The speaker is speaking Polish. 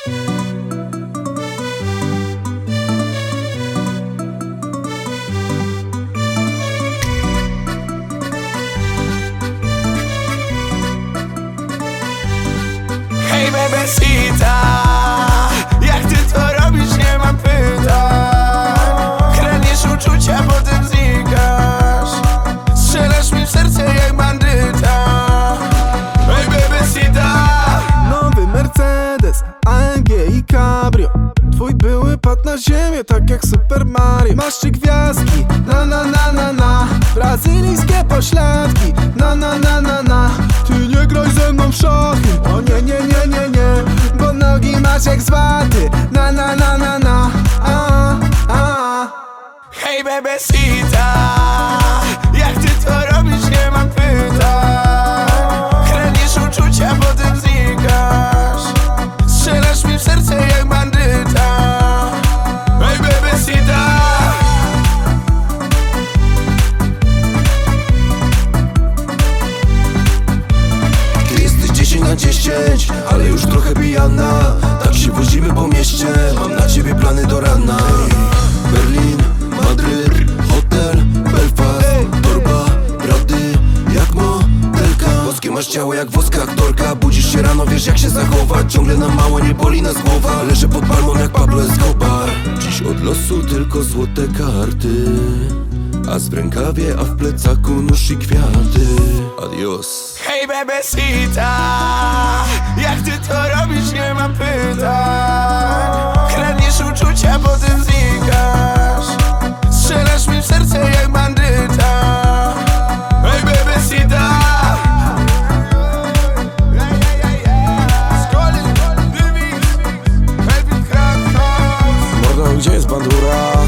Hej bebesita, jak ty to robisz, nie mam pytań. Kradniesz uczucia, potem znikasz. Strzelasz mi w serce jak bandyta. Hej bebesita. Nowy Mercedes, AMG i Cabrio. Twój były padł na ziemię, tak jak Super Mario. Masz 3 gwiazdki, na na na na na. Brazylijskie pośladki, na na na na na. Ty nie graj ze mną w szachy, o nie nie nie nie nie. Bo nogi masz jak z waty, na na na na na. Hej bebesita, jak ty to robisz, nie mam pytań. Kradniesz uczucia, potem znikasz. Strzelasz mi w serce jak bandyta. Hej bebesita. Ty jesteś 10 na 10, ale już trochę pijana. Tak się wozimy po mieście, mam na ciebie plany do rana. Berlin, Madryt, hotel, Belfast, torba, prawdy jak modelka. Boskie masz ciało jak woska aktorka. Budzisz się rano, wiesz jak się zachować. Ciągle na mało, nie boli nas głowa. Leżę pod palmą jak Pablo Escobar. Dziś od losu tylko złote karty, a w rękawie, a w plecaku nóż i kwiaty. Adios. Hej bebesita, jak ty to robisz, nie mam pytań. Kradniesz uczucia, potem znikasz. Strzelasz mi w serce jak bandyta. Hej bebesita. Mordo, gdzie jest bandura?